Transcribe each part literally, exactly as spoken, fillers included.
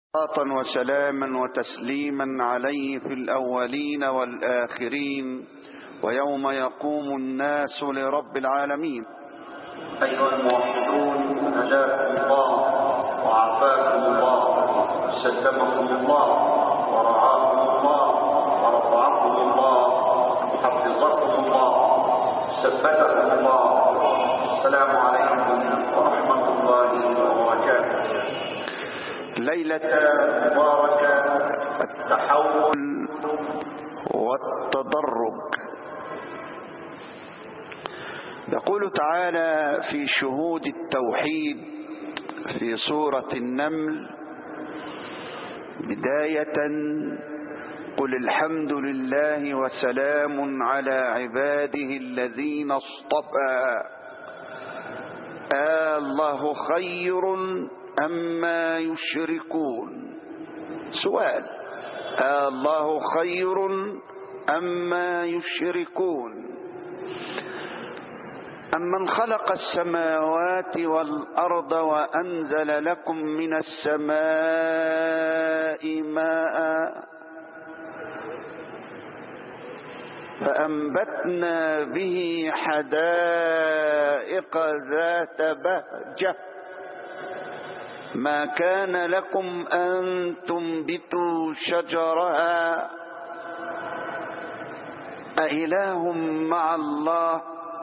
صلاة وسلاما وتسليما عليه في الأولين والآخرين ويوم يقوم الناس لرب العالمين. أيها الموحدون، هداكم الله وعافاكم الله وسلمكم الله ورعاكم الله ورفعكم الله وحفظكم الله ثبتكم الله. السلام عليكم ورحمة الله وبركاته. ليلة مباركة التحول والتدرج. يقول تعالى في شهود التوحيد في سورة النمل بداية: قل الحمد لله وسلام على عباده الذين اصطفى الله خير أما يشركون. سؤال: الله خير أما يشركون؟ أمن خلق السماوات والأرض وأنزل لكم من السماء ماء فأنبتنا به حدائق ذات بهجة ما كان لكم أن تنبتوا شجرها أإله مع الله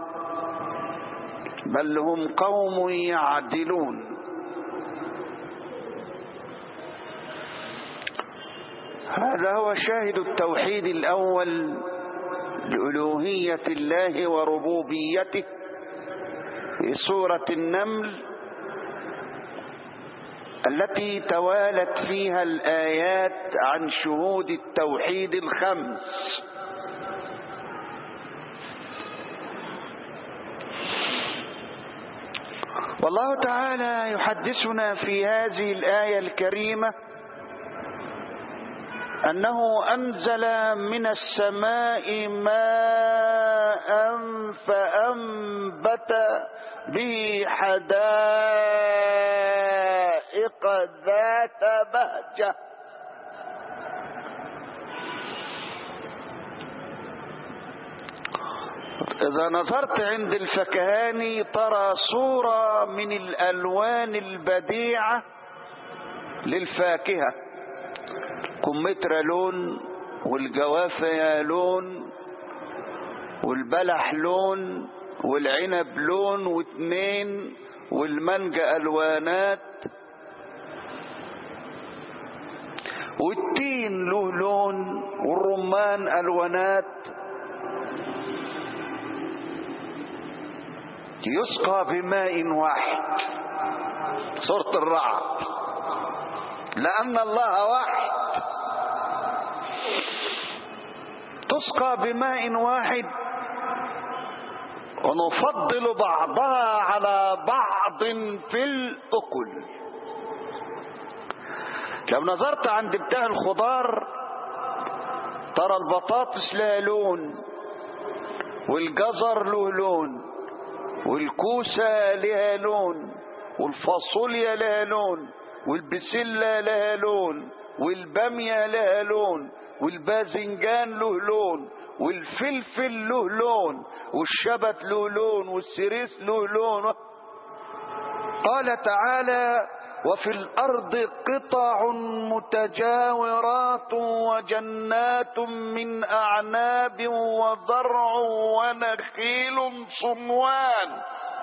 بل هم قوم يعدلون. هذا هو شاهد التوحيد الأول لألوهية الله وربوبيته في سورة النمل التي توالت فيها الآيات عن شهود التوحيد الخمس. والله تعالى يحدثنا في هذه الآية الكريمة أنه أنزل من السماء ماء فأنبت به حدائق ذات بهجة. إذا نظرت عند الفكهاني ترى صورة من الألوان البديعة للفاكهة. كمثرى لون، والجوافة لون، والبلح لون، والعنب لون واثنين، والمانجا ألوانات، والتين له لون، والرمان ألوانات. يسقى بماء واحد، سورة الرعد، لأن الله واحد. تسقى بماء واحد ونفضل بعضها على بعض في الأكل. لو نظرت عند بتاع الخضار ترى البطاطس لها لون، والجزر له لون، والكوسة لها لون، والفاصوليا لها لون، والبسلة لها لون، والبامية لها لون، والباذنجان له لون، والفلفل له لون، والشبت له لون، والسريس له لون. قال تعالى: وفي الأرض قطع متجاورات وجنات من أعناب وزرع ونخيل صنوان.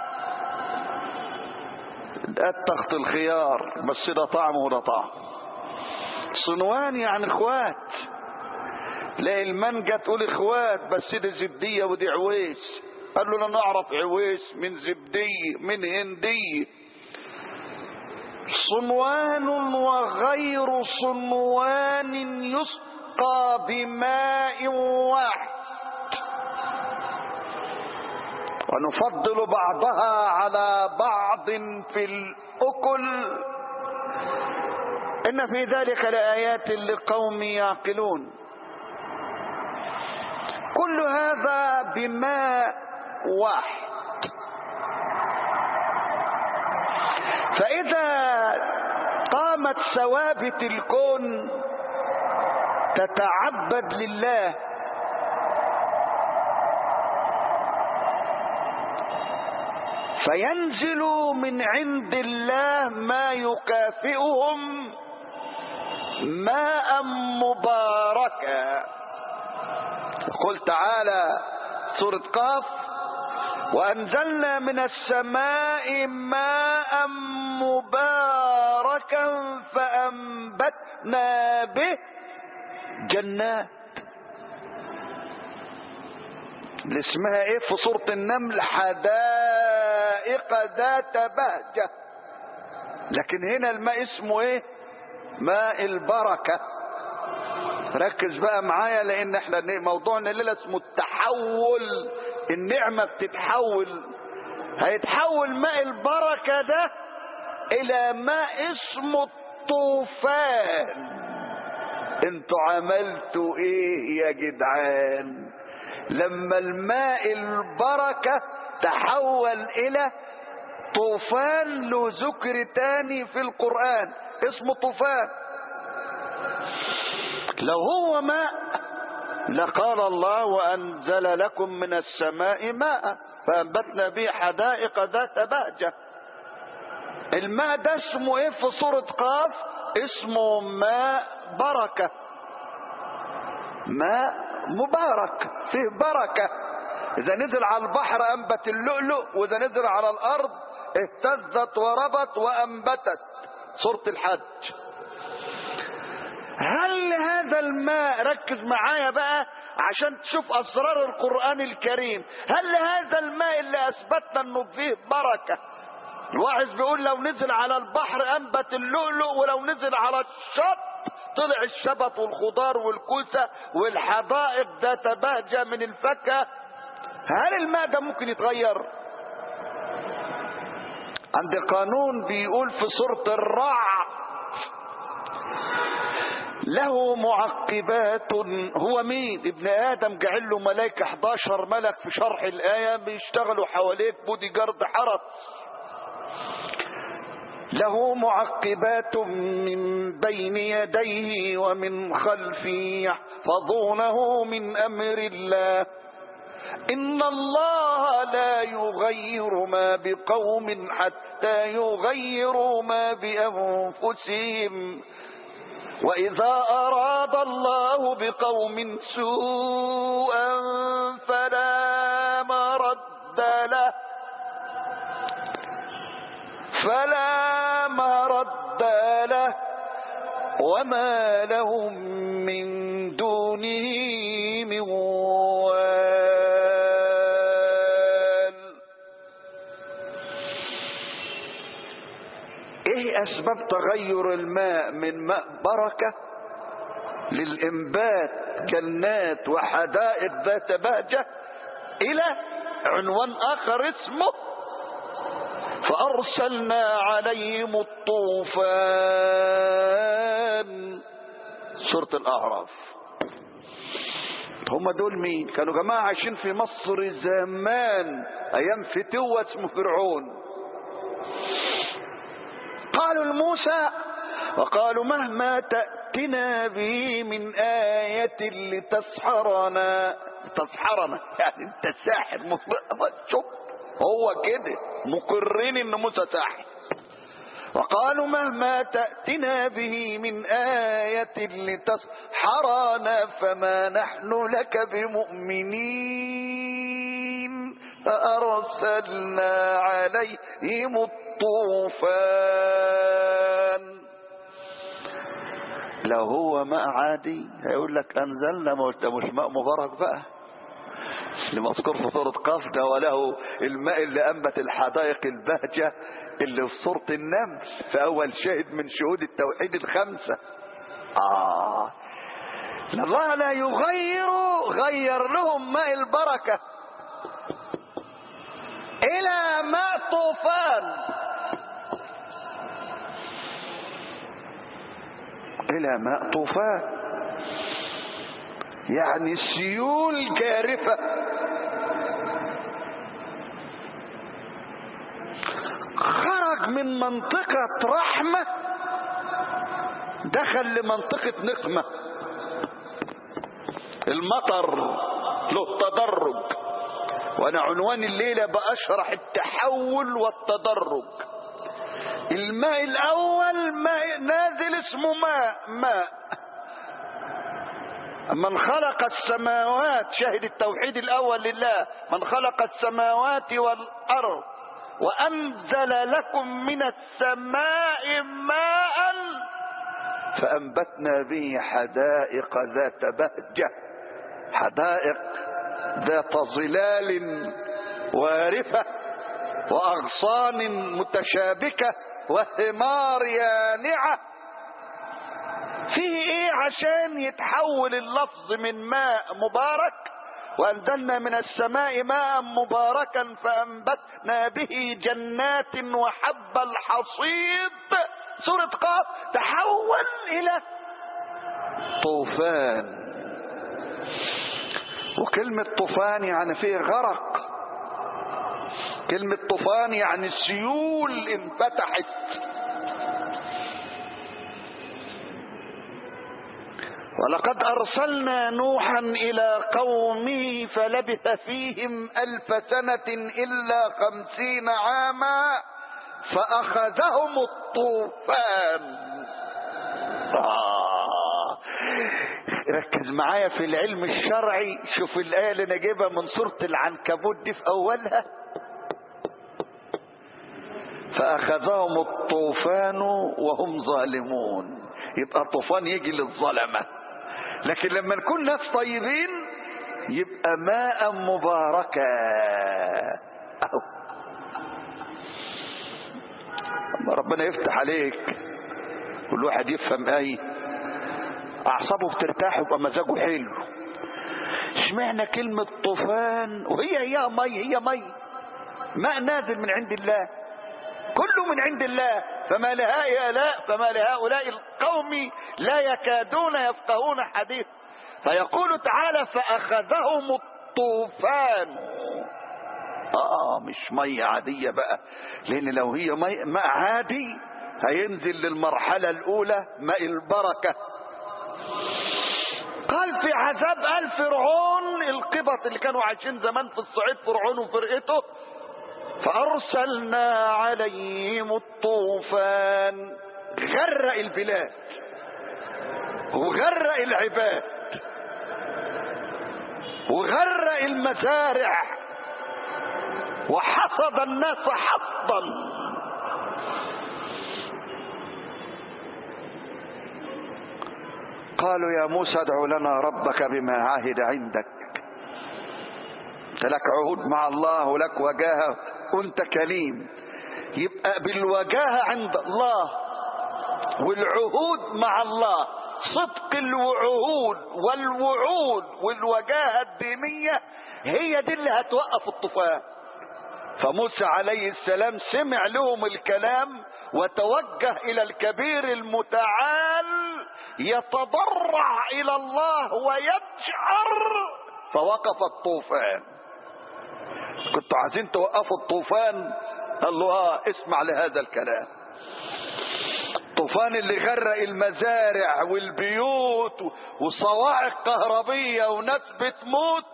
ده تخت الخيار، بس ده طعم وده طعم. صنوان يعني اخوات. لا المانجا تقول اخوات، بس دي زبدية ودي عويس. قال له: انا نعرف عويس من زبدية من هندية. صنوان وغير صنوان يسقى بماء واحد ونفضل بعضها على بعض في الأكل إن في ذلك لآيات لقوم يعقلون. كل هذا بماء واحد. فإذا قام قامت ثوابت الكون تتعبد لله، فينزل من عند الله ما يكافئهم ماء مباركا. قل تعالى سورة قاف: وأنزلنا من السماء ماء مباركا فأنبتنا به جنات. اللي اسمها ايه في سورة النمل؟ حدائق ذات بهجة. لكن هنا الماء اسمه ايه؟ ماء البركة. ركز بقى معايا، لان احنا موضوعنا الليلة اسمه التحول. النعمة بتتحول، هيتحول ماء البركة ده الى ماء اسمه الطوفان. انتوا عملتوا ايه يا جدعان لما الماء البركة تحول الى طوفان؟ له ذكر تاني في القرآن اسمه طوفان. لو هو ماء لقال الله: وأنزل لكم من السماء ماء فأنبتنا به حدائق ذات بهجة. الماء ده اسمه ايه في سورة قاف؟ اسمه ماء بركة، ماء مبارك فيه بركة. إذا نزل على البحر أنبت اللؤلؤ، وإذا نزل على الأرض اهتزت وربت وأنبتت. سورة الحج. هل هذا الماء، ركز معايا بقى عشان تشوف أسرار القرآن الكريم، هل هذا الماء اللي أثبتنا أنه فيه بركة، الواعظ بيقول لو نزل على البحر أنبت اللؤلؤ، ولو نزل على الشط طلع الشبت والخضار والكوسة والحدائق ذات بهجة من الفاكهة، هل الماء ده ممكن يتغير؟ عند قانون بيقول في سورة الرعد: له معقبات. هو مين؟ ابن آدم جعل له ملائكة احداشر ملك في شرح الآية بيشتغلوا حواليك بودي جارد حرس. له معقبات من بين يديه ومن خلفه يحفظونه من أمر الله إن الله لا يغير ما بقوم حتى يغيروا ما بأنفسهم وإذا أراد الله بقوم سوءا فلا مرد له فلا مرد له وما لهم من دونه من وال. ايه اسباب تغير الماء من ماء بركة للانبات جنات وحدائق ذات بهجة الى عنوان اخر اسمه فأرسلنا عليهم الطوفان؟ سورة الأعراف. هم دول مين؟ كانوا جماعة عايشين في مصر زمان أيام فتوة اسمه فرعون. قالوا لموسى وقالوا مهما تأتنا به من آية لتسحرنا. تسحرنا يعني انت ساحر. شوف هو كده مقرين ان موسى ساحر. وقالوا مهما تأتنا به من آية لتسحرنا فما نحن لك بمؤمنين فأرسلنا عليهم الطوفان. لو هو ماء عادي هيقول لك أنزلنا، ما قلت مش ماء مبارك بقى اللي مذكور في سورة قاف ده، وله الماء اللي أنبت الحدائق البهجة اللي في سورة النمل في أول شاهد من شهود التوحيد الخمسة. آه الله لا يغير، غير لهم ماء البركة إلى ماء طوفان، إلى ماء طوفان يعني سيول جارفة. خرج من منطقة رحمة دخل لمنطقة نقمة. المطر له تدرج، وانا عنوان الليلة بأشرح التحول والتدرج. الماء الاول ماء نازل اسمه ماء ماء من خلق السماوات، شهد التوحيد الاول لله، من خلق السماوات والارض وانزل لكم من السماء ماء فانبتنا به حدائق ذات بهجة، حدائق ذات ظلال وارفة واغصان متشابكة وثمار يانعة. فيه ايه عشان يتحول اللفظ من ماء مبارك؟ وانزلنا من السماء ماء مباركا فانبتنا به جنات وحب الحصيد. سورة قاف تحول الى طوفان. وكلمة طوفان يعني فيه غرق، كلمة طوفان يعني السيول انفتحت. ولقد أرسلنا نوحا إلى قومه فلبث فيهم ألف سنة إلا خمسين عاما فأخذهم الطوفان. آه. ركز معايا في العلم الشرعي، شوف الآية اللي نجيبها من سورة العنكبوت دي في أولها، فأخذهم الطوفان وهم ظالمون. يبقى طوفان يجي للظلمة، لكن لما نكون ناس طيبين يبقى ماء مباركا. أهو ربنا يفتح عليك والواحد يفهم ايه، اعصابه بترتاح ويبقى مزاجه حلو. اشمعنى كلمة طوفان وهي هي مي هي مي ماء نازل من عند الله، كله من عند الله. فما لهؤلاء فما لهؤلاء القوم لا يكادون يفقهون حديث. فيقول تعالى فأخذهم الطوفان. اه مش مية عادية بقى، لان لو هي ماء ماء عادي هينزل للمرحلة الاولى ماء البركة. قال في عذاب آل فرعون القبط اللي كانوا عايشين زمان في الصعيد، فرعون وفرقته، فأرسلنا عليهم الطوفان، غرق البلاد وغرق العباد وغرق المزارع وحصد الناس حصدا. قالوا يا موسى ادع لنا ربك بما عهد عندك. لك عهود مع الله ولك وجاهه وانت كليم. يبقى بالوجاهه عند الله والعهود مع الله، صدق الوعود والوعود والوجاهه الدينيه هي دي اللي هتوقف الطوفان. فموسى عليه السلام سمع لهم الكلام وتوجه الى الكبير المتعال يتضرع الى الله ويجأر، فوقف الطوفان. كنتوا عايزين توقفوا الطوفان؟ قال له اه اسمع لهذا الكلام. الطوفان اللي غرق المزارع والبيوت وصواعق كهربية وناس بتموت،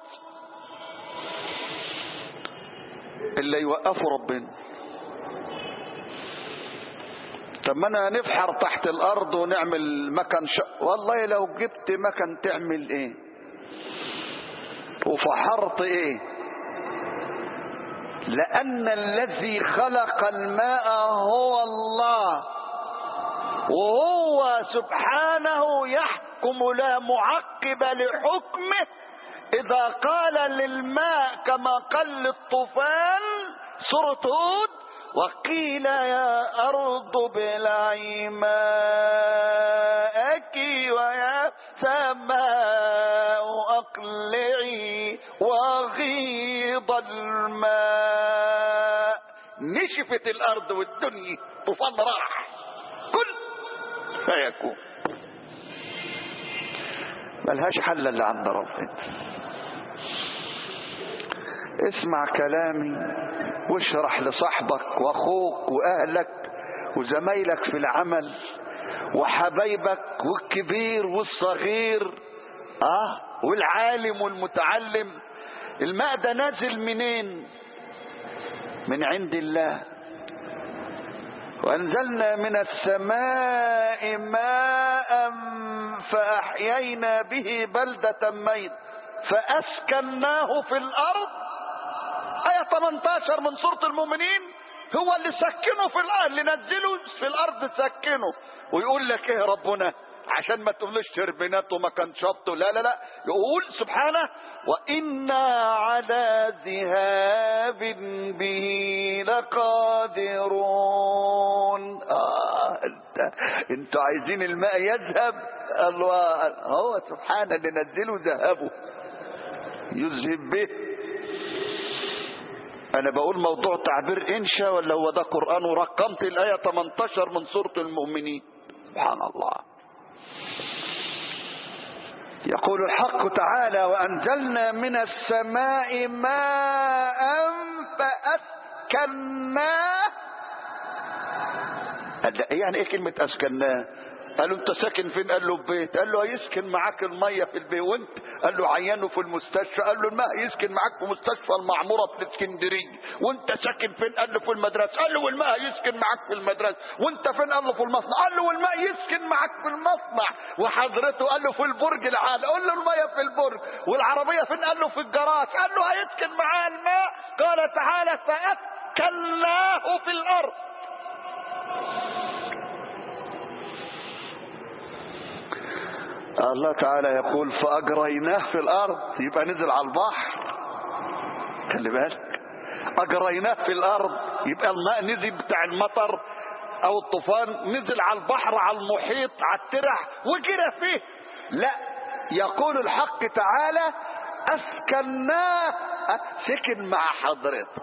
اللي يوقفوا ربنا. طب ما انا نفحر تحت الارض ونعمل مكان ش... والله لو جبت مكان تعمل ايه وفحرت ايه؟ لان الذي خلق الماء هو الله، وهو سبحانه يحكم لا معقب لحكمه. اذا قال للماء كما قال للطوفان سورة هود وقيل يا أرض ابلعي ماءك ويا سماء أقلعي وغيض الماء، نشفت الأرض والدنيا، طوفان راح كل فيكون. ملهاش حل اللي عند ربنا. اسمع كلامي واشرح لصاحبك واخوك واهلك وزمايلك في العمل وحبايبك والكبير والصغير اه والعالم والمتعلم. الماء ده نازل منين؟ من عند الله. وأنزلنا من السماء ماء فأحيينا به بلدة ميت فأسكناه في الأرض. آية ثمانية عشر من سورة المؤمنين. هو اللي سكنه في الأرض، اللي نزله في الأرض سكنه. ويقول لك ايه ربنا عشان ما تقولش تربينات وما كان شط؟ لا لا لا، يقول سبحانه وإنا على ذهاب به لقادرون. آه انت انتوا عايزين الماء يذهب؟ الله هو سبحانه اللي نزله ذهبه يذهب به. انا بقول موضوع تعبير انشاء ولا هو ده قرآن؟ ورقمت الآية ثمانية عشر من سورة المؤمنين. سبحان الله. يقول الحق تعالى وأنزلنا من السماء ماء فأسكناه. يعني ايه كلمة أسكناه؟ قالوا انت ساكن فين؟ قال له في بيت. قال له هيسكن معاك المية في البيت. وانت؟ قال له عينه في المستشفى. قال له الماء يسكن معاك في مستشفى المعمورة في الاسكندرية. وانت ساكن فين؟ قال له في المدرسة. قال له والماء يسكن معاك في المدرسة. وانت فين؟ قال له في المصنع. قال له والماء يسكن معاك في المصنع. وحضرته؟ قال له في البرج العالي. قال له الماء في البرج. والعربية فين؟ قال له في الجراج. قال له هيسكن معاه الماء. قال تعالى فأسكناه في الأرض. الله تعالى يقول فأجريناه في الأرض. يبقى نزل على البحر. خلي بالك، أجريناه في الأرض يبقى الماء نزل بتاع المطر أو الطوفان نزل على البحر، على المحيط، على الترع وجرى فيه. لا، يقول الحق تعالى أسكناه، سكن مع حضرتك.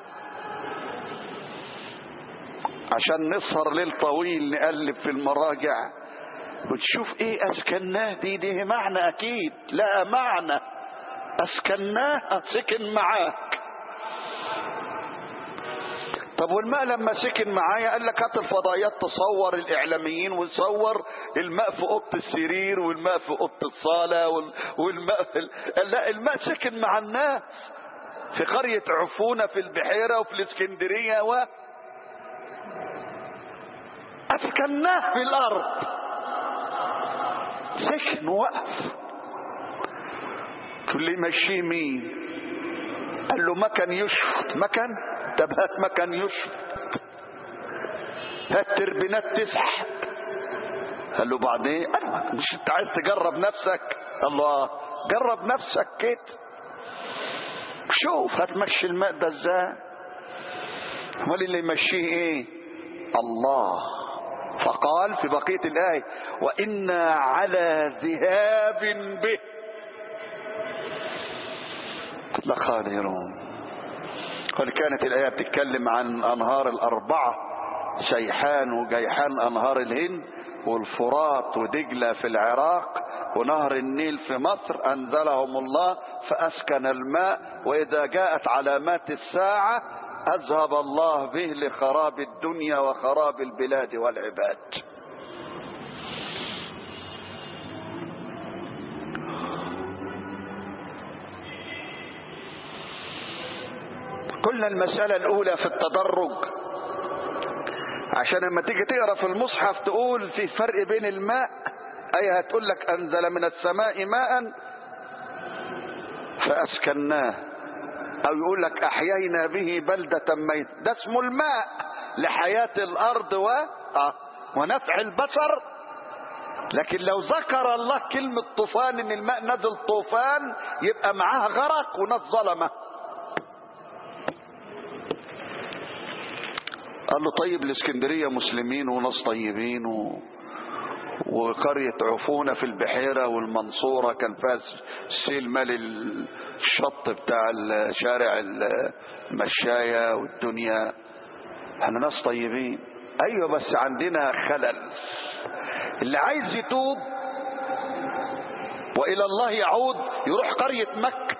عشان نسهر ليل طويل نقلب في المراجع وتشوف ايه اسكناه دي. دي معنى اكيد لا معنى. اسكناه سكن معاك. طب والماء لما سكن معايا؟ قال لك هات الفضائيات تصور الاعلاميين وتصور الماء في اوضه السرير والماء في اوضه الصاله والماء في... لا، الماء سكن مع الناس في قريه عفونه في البحيره وفي الاسكندريه و اسكناه في الارض. سكن وقف. تقول لي مشيه مين؟ قال له مكان يشفط. مكان؟ طب هات مكان يشفط. هات تربينات تسحب. قال له بعدين؟ قال مش انت عايز تجرب نفسك؟ الله، جرب نفسك كده. شوف هتمشي الماء ده ازاي. امال اللي يمشيه ايه؟ الله. فقال في بقية الآية وإنا على ذهاب به لقادرون. قال كانت الآية بتتكلم عن أنهار الأربعة، شيحان وجيحان أنهار الهند، والفرات ودجلة في العراق، ونهر النيل في مصر أنزلهم الله فأسكن الماء. وإذا جاءت علامات الساعة أذهب الله به لخراب الدنيا وخراب البلاد والعباد. قلنا المسألة الأولى في التدرج، عشان لما تيجي تقرأ في المصحف تقول في فرق بين الماء. أي هتقول لك أنزل من السماء ماء فأسكناه، أو يقول لك أحيينا به بلدة ميت. ده اسمه الماء لحياة الأرض و... آه. ونفع البشر. لكن لو ذكر الله كلمة طوفان إن الماء نزل طوفان يبقى معاه غرق وناس ظلمة. قال له طيب الاسكندرية مسلمين وناس طيبين و... وقرية عفونة في البحيرة والمنصورة كان فيها سيل مال الشط بتاع شارع المشاية والدنيا، احنا ناس طيبين. ايوه بس عندنا خلل. اللي عايز يتوب والى الله يعود يروح قرية مكة،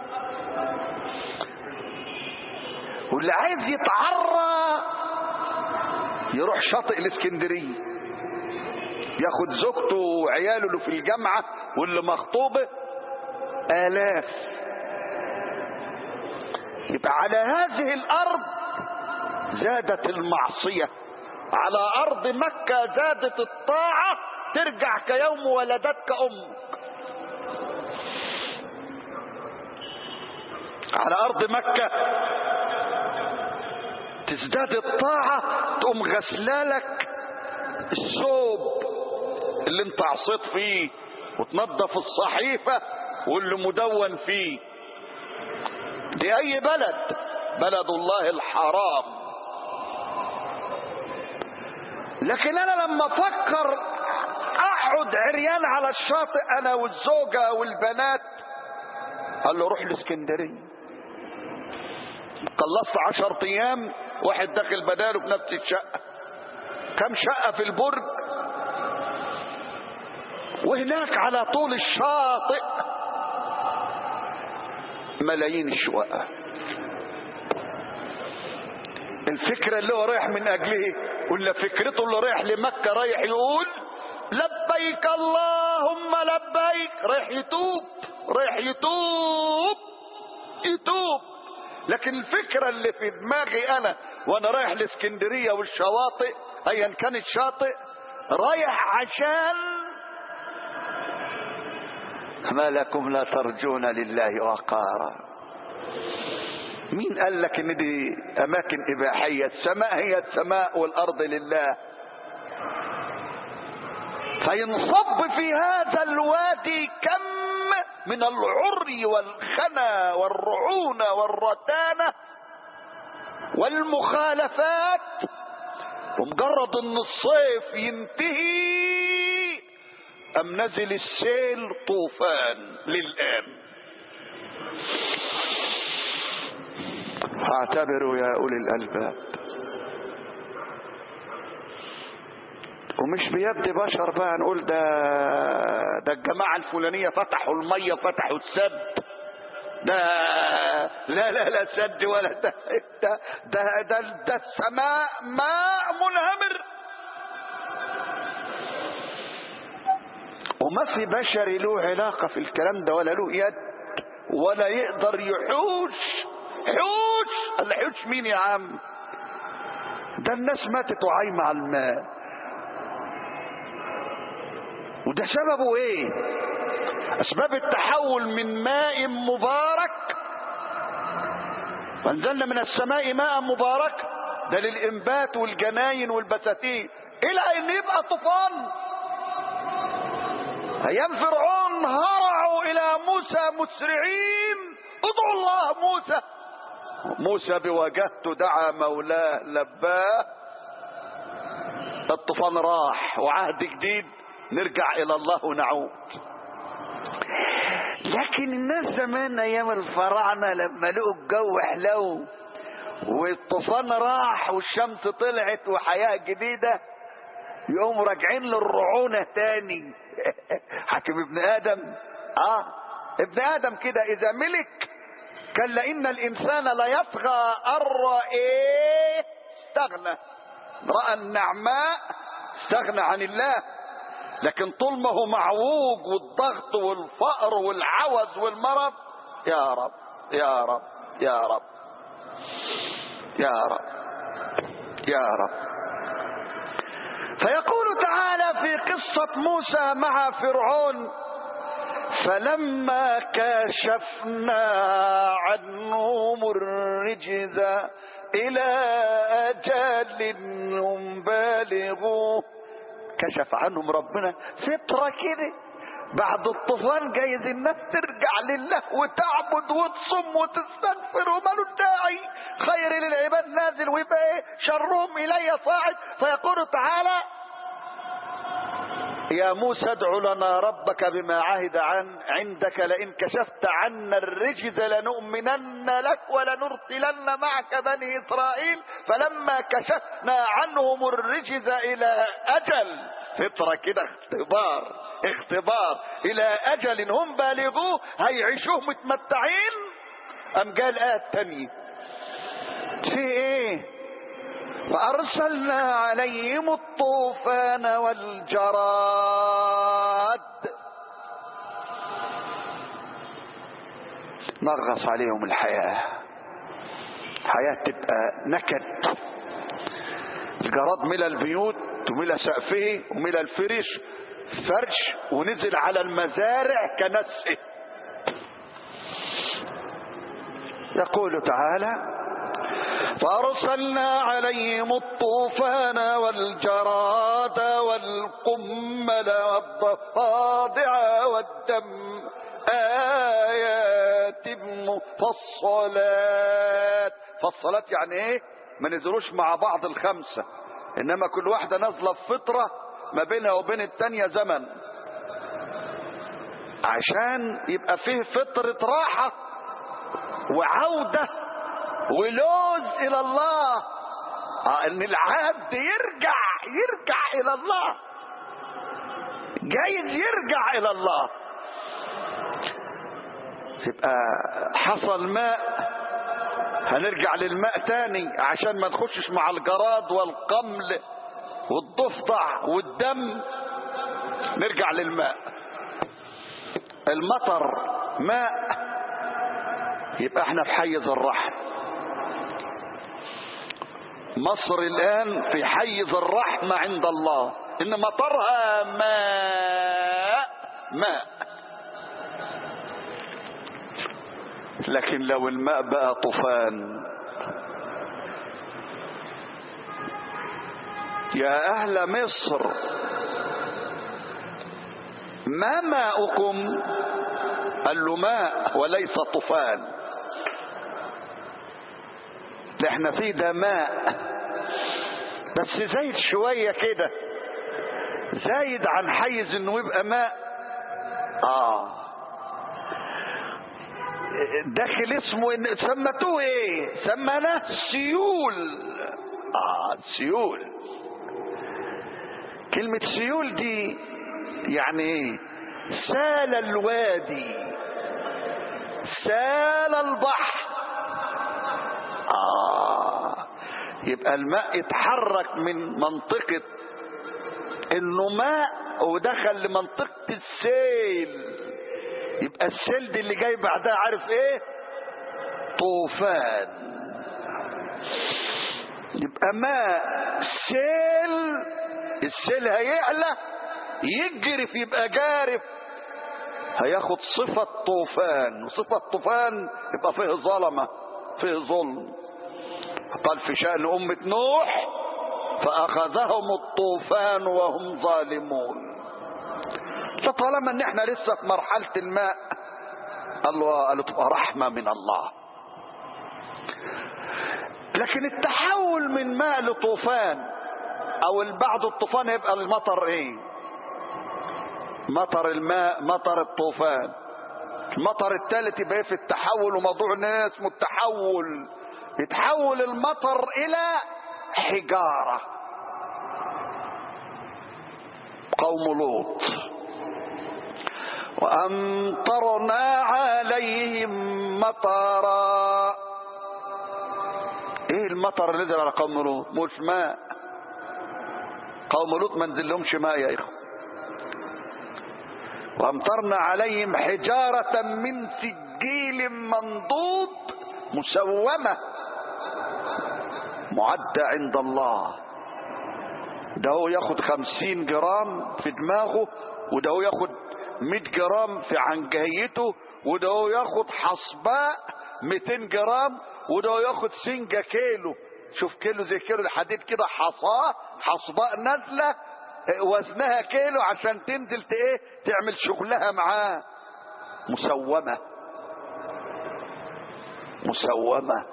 واللي عايز يتعرى يروح شاطئ الاسكندرية. ياخد زوجته وعياله اللي في الجامعة واللي مخطوبة آلاف. يبقى على هذه الأرض زادت المعصية، على أرض مكة زادت الطاعة، ترجع كيوم ولدتك أمك. على أرض مكة تزداد الطاعة، تقوم غسلالك الثوب اللي انت عصيت فيه، وتنظف الصحيفة واللي مدون فيه. دي أي بلد؟ بلد الله الحرام. لكن أنا لما أفكر أقعد عريان على الشاطئ أنا والزوجة والبنات، قال له روح الإسكندرية. خلصت عشر أيام، واحد داخل بداله بنفس الشقة، كم شقة في البرج، وهناك على طول الشاطئ ملايين الشقق. الفكرة اللي هو رايح من أجله ولا فكرته اللي رايح لمكة رايح يقول لبيك اللهم لبيك، رايح يتوب، رايح يتوب يتوب. لكن الفكرة اللي في دماغي أنا وأنا رايح لإسكندرية والشواطئ أيا كان الشاطئ، رايح عشان ما لكم لا ترجون لله وقارا. مين قال لك ان دي اماكن اباحيه؟ السماء هي السماء والارض لله. فينصب في هذا الوادي كم من العري والخنا والرعونه والرتانه والمخالفات، ومجرد ان الصيف ينتهي ام نزل السيل طوفان للآن. فاعتبروا يا أولي الألباب. ومش بيد بشر بقى نقول ده ده الجماعة الفلانية فتحوا المية فتحوا السد، ده لا لا لا سد ولا ده ده ده, ده, ده السماء ماء منهمر. وما في بشر له علاقة في الكلام ده ولا له يد ولا يقدر يحوش. حوش اللي حوش مين يا عم؟ ده الناس ماتت وعايمة على الماء. وده سببه ايه؟ اسباب التحول من ماء مبارك، وانزلنا من السماء ماء مبارك، ده للانبات والجناين والبساتين، الى ان يبقى طوفان. ايام فرعون هرعوا الى موسى مسرعين ادعوا الله موسى. موسى بوجهته دعا مولاه لباه، الطوفان راح وعهد جديد، نرجع الى الله ونعود. لكن الناس زمان ايام الفراعنه لما لقوا الجو حلو والطوفان راح والشمس طلعت وحياه جديده، يقوموا راجعين للرعونه تاني. حكم ابن ادم، اه ابن ادم كده اذا ملك كان لان الانسان لا يطغى ان ايه استغنى، راى النعماء استغنى عن الله. لكن طول ما هو معوج والضغط والفقر والعوز والمرض، يا رب يا رب يا رب يا رب يا رب. فيقول تعالى في قصة موسى مع فرعون: فلما كشفنا عنهم الرجز إلى أجل هم بالغوه. كشف عنهم ربنا فترة كده بعد الطوفان، جايز الناس ترجع لله وتعبد وتصم وتستغفر ومالو الداعي، خير للعباد نازل ويبقى ايه شرهم الي صاعد. فيقول تعالى: يا موسى ادع لنا ربك بما عهد عن عندك لئن كشفت عنا الرجز لنؤمنن لك ولنرسلن معك بني إسرائيل. فلما كشفنا عنهم الرجز إلى أجل، فترة كده اختبار اختبار إلى أجل هم بالغوه، هيعيشوه متمتعين. أم قال آية تانية في ايه؟ فأرسلنا عليهم الطوفان والجراد نغص عليهم الحياة. حياة تبقى نكد. الجراد ملى البيوت وملى سقفه وملى الفرش فرش ونزل على المزارع كنسئ. يقول تعالى فأرسلنا عليهم الطوفان والجراد والقمل والضفادع والدم آيات مفصلات. فصلات يعني ايه؟ ما نزلوش مع بعض الخمسة، انما كل واحدة نازلة بفترة ما بينها وبين التانية زمن، عشان يبقى فيه فترة راحة وعودة ولوز الى الله. آه ان العبد يرجع يرجع الى الله، جايز يرجع الى الله. يبقى حصل ماء، هنرجع للماء تاني عشان ما نخشش مع الجراد والقمل والضفدع والدم. نرجع للماء. المطر ماء، يبقى احنا في حيز الرحم. مصر الآن في حيز الرحمة عند الله، إن مطرها ماء ماء. لكن لو الماء بقى طوفان، يا أهل مصر ما ماؤكم؟ قال له ماء وليس طوفان. اللي احنا فيه ده ماء بس زايد شوية كده، زايد عن حيز انه يبقى ماء. اه داخل اسمه ان سمتوه ايه؟ سمناه سيول. اه سيول. كلمة سيول دي يعني ايه؟ سال الوادي، سال البحر. آه يبقى الماء اتحرك من منطقة انه ماء ودخل لمنطقة السيل. يبقى السيل دي اللي جاي بعدها عارف ايه؟ طوفان. يبقى ماء سيل، السيل هيعلى يجرف يبقى جارف، هياخد صفة طوفان. وصفة طوفان يبقى فيه ظلمة، فيه ظلم. قال في شأن أمة نوح فأخذهم الطوفان وهم ظالمون. فطالما ان احنا لسه في مرحلة الماء، الله قال تبقى رحمة من الله. لكن التحول من ماء لطوفان او بعد الطوفان يبقى المطر ايه؟ مطر الماء، مطر الطوفان. المطر الثالث يبقى في التحول، وموضوع الناس اسمه التحول. يتحول المطر الى حجارة. قوم لوط وأمطرنا عليهم مطرا. ايه المطر اللي نزل على قوم لوط؟ مش ماء. قوم لوط ما نزلهمش ماء يا اخوة. وأمطرنا عليهم حجارة من سجيل منضود مسومة معدة عند الله. ده هو ياخد خمسين جرام في دماغه، وده هو ياخد مئة جرام في عنجهيته، وده هو ياخد حصباء مئتين جرام، وده هو ياخد سنجة كيلو. شوف كيلو زي كيلو الحديد كده، حصاه حصباء نازلة وزنها كيلو عشان تنزل ايه تعمل شغلها معاه. مسومة مسومة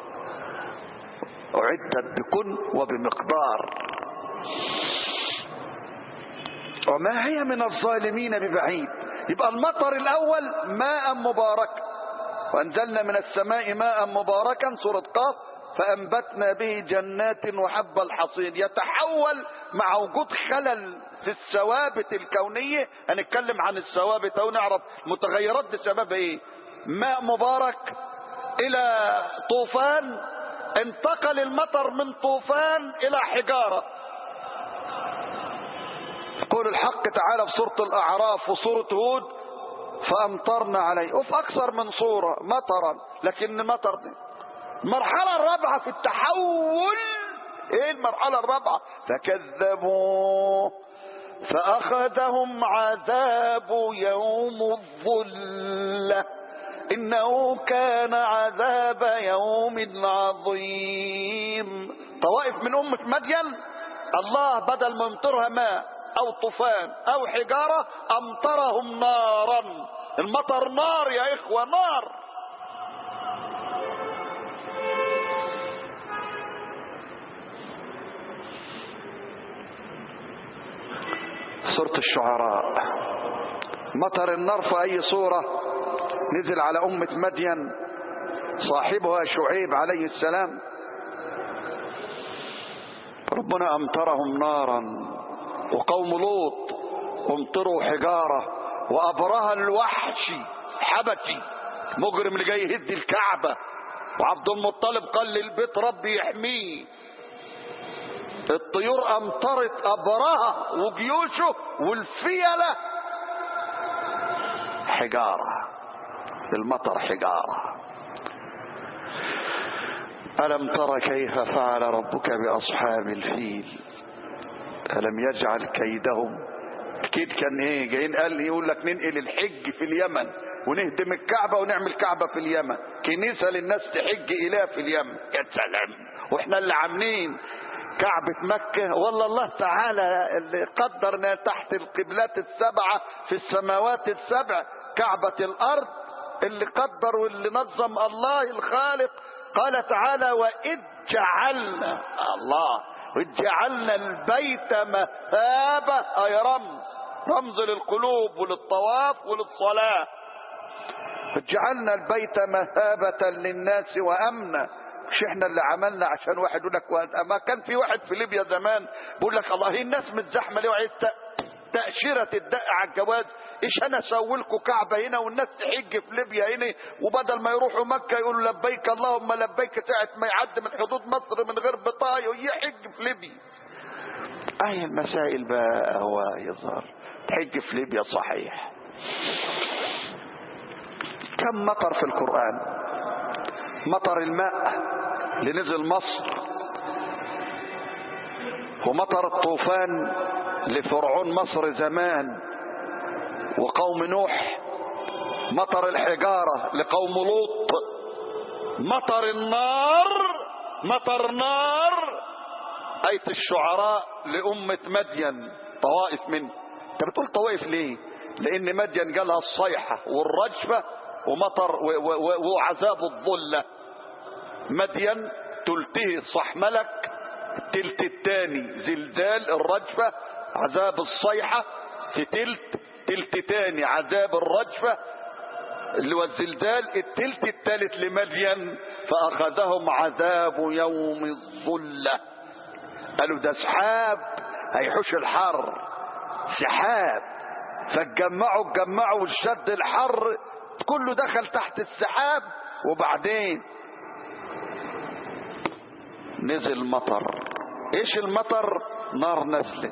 أعدت بكن وبمقدار، وما هي من الظالمين ببعيد. يبقى المطر الأول ماء مبارك، وأنزلنا من السماء ماء مباركا سورة قاف فأنبتنا به جنات وحب الحصيد. يتحول مع وجود خلل في الثوابت الكونية. هنتكلم عن الثوابت أو نعرف متغيرات بسبب إيه. ماء مبارك إلى طوفان انتقل المطر من طوفان الى حجارة. يقول الحق تعالى في سورة الاعراف وسورة هود فامطرنا عليه، وفي اكثر من صورة مطرا، لكن مطر دي المرحلة الرابعة في التحول. ايه المرحلة الرابعة؟ فكذبوا فاخذهم عذاب يوم الظلة انه كان عذاب يوم عظيم. طوائف من امة مدين الله بدل ما يمطرها ماء او طوفان او حجارة امطرهم نارا. المطر نار يا اخوة، نار. سورة الشعراء مطر النار في اي صورة؟ نزل على امة مدين صاحبها شعيب عليه السلام، ربنا امطرهم نارا. وقوم لوط امطروا حجارة. وابرهة الوحشي حبشي مجرم اللي جاي يهد الكعبة، وعبد المطلب قال للبيت ربي يحميه. الطيور امطرت ابرهة وجيوشه والفيلة حجارة. المطر حجارة. ألم تر كيف فعل ربك بأصحاب الفيل ألم يجعل كيدهم. الكيد كان ايه؟ جايين قال يقول لك ننقل الحج في اليمن ونهدم الكعبة ونعمل كعبة في اليمن، كنيسة للناس تحج إليها في اليمن. يا سلام، واحنا اللي عاملين كعبة مكة. والله الله تعالى اللي قدرنا تحت القبلات السبعة في السماوات السبع كعبة الأرض، اللي قدر واللي نظم الله الخالق. قال تعالى وإذ جعلنا الله وإذ جعلنا البيت مثابة، أي رمز رمز للقلوب وللطواف وللصلاة. جعلنا البيت مثابة للناس وأمنا. مش احنا اللي عملنا عشان واحد يقول لك. ما كان في واحد في ليبيا زمان بيقول لك الله هي الناس متزحمه ليه وعايز تأشيرة تدق على الجواز. ايش انا اسوي لكم كعبه هنا والناس تحج في ليبيا هنا، وبدل ما يروحوا مكه يقولوا لبيك اللهم لبيك ساعه ما يعدي من حدود مصر من غير بطاقه يحج في ليبيا. اي المسائل بقى هو يظهر تحج في ليبيا صحيح. كم مطر في القرآن. مطر الماء اللي نزل مصر، ومطر الطوفان لفرعون مصر زمان وقوم نوح، مطر الحجارة لقوم لوط، مطر النار مطر نار آية الشعراء لأمة مدين طوائف منه. انت بتقول طوائف ليه؟ لأن مدين جالها الصيحة والرجفة ومطر وعذاب الظلة. مدين تلته صحملك، التلت التاني زلزال الرجفة عذاب الصيحة، في تلت تلت تاني عذاب الرجفة اللي هو الزلزال، التلت التالت لمدين فأخذهم عذاب يوم الظلة. قالوا ده سحاب هيحوش الحر، سحاب. فاتجمعوا اتجمعوا والشد الحر كله دخل تحت السحاب، وبعدين نزل مطر. ايش المطر؟ نار نزلت.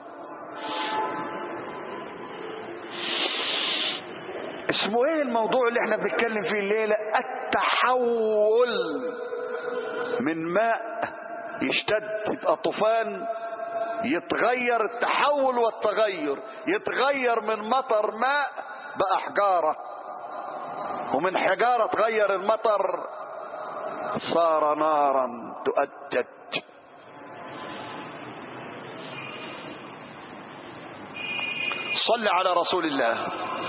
اسمه ايه الموضوع اللي احنا بنتكلم فيه الليلة؟ التحول من ماء يشتد يبقى طوفان، يتغير التحول والتغير، يتغير من مطر ماء بقى حجارة، ومن حجارة تغير المطر صار نارا تؤجج. صل على رسول الله.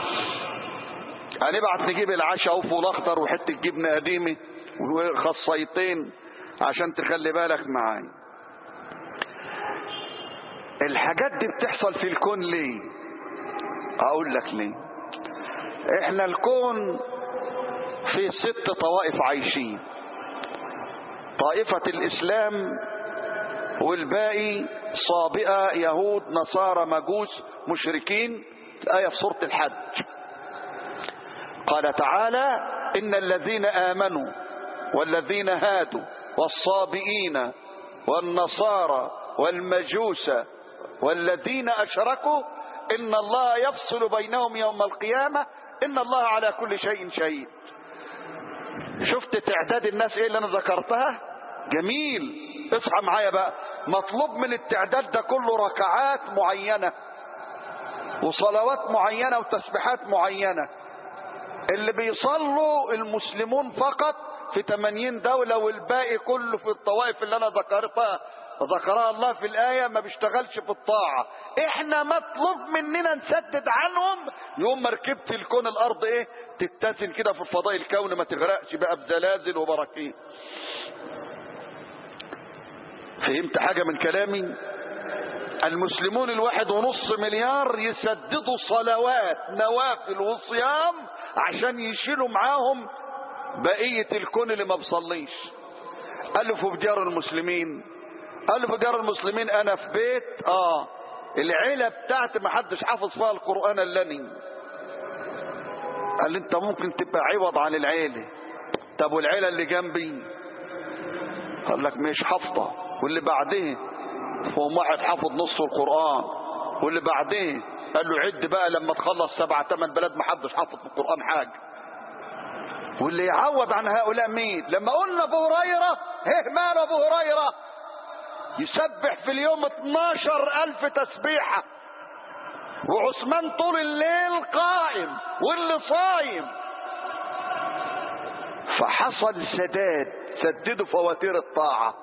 هنبعت نجيب العشاء وفول اخضر وحته جبنه قديمه وخصيتين عشان تخلي بالك معايا. الحاجات دي بتحصل في الكون ليه؟ اقول لك ليه. احنا الكون في ست طوائف عايشين، طائفة الاسلام والباقي صابئة يهود نصارى مجوس مشركين. الآية في سورة الحج قال تعالى إن الذين آمنوا والذين هادوا والصابئين والنصارى والمجوس والذين أشركوا إن الله يفصل بينهم يوم القيامة إن الله على كل شيء شهيد. شفت تعداد الناس ايه اللي انا ذكرتها؟ جميل. اصحى معايا بقى، مطلوب من التعداد ده كله ركعات معينة وصلوات معينة وتسبيحات معينة. اللي بيصلوا المسلمون فقط في ثمانين دولة والباقي كله في الطوائف اللي انا ذكرتها ذكرها الله في الآية ما بيشتغلش في الطاعة. احنا مطلوب مننا نسدد عنهم يوم مركبة الكون الارض ايه تتسن كده في الفضاء الكون ما تغرقش بقى بزلازل وبراكين. فهمت حاجة من كلامي؟ المسلمون الواحد ونص مليار يسددوا صلوات نوافل وصيام عشان يشيلوا معاهم بقية الكون اللي ما بصليش. ألفوا في ديار المسلمين، ألفوا في ديار المسلمين. أنا في بيت آه العيلة بتاعتي ما حدش حافظ فيها القرآن اللني. قال لي أنت ممكن تبقى عوض عن العيلة. طب والعيلة اللي جنبي؟ قال لك مش حافظة. واللي بعديه فهم واحد حافظ نص القرآن. واللي بعديه قال له عد بقى لما تخلص سبعة ثمان بلاد ما حدش حافظ في القرآن حاجة. واللي يعوض عن هؤلاء مين؟ لما قلنا ابو هريرة ايه مال ابو هريرة يسبح في اليوم اتناشر الف تسبيحة، وعثمان طول الليل قائم واللي صايم. فحصل سداد، سددوا فواتير الطاعة.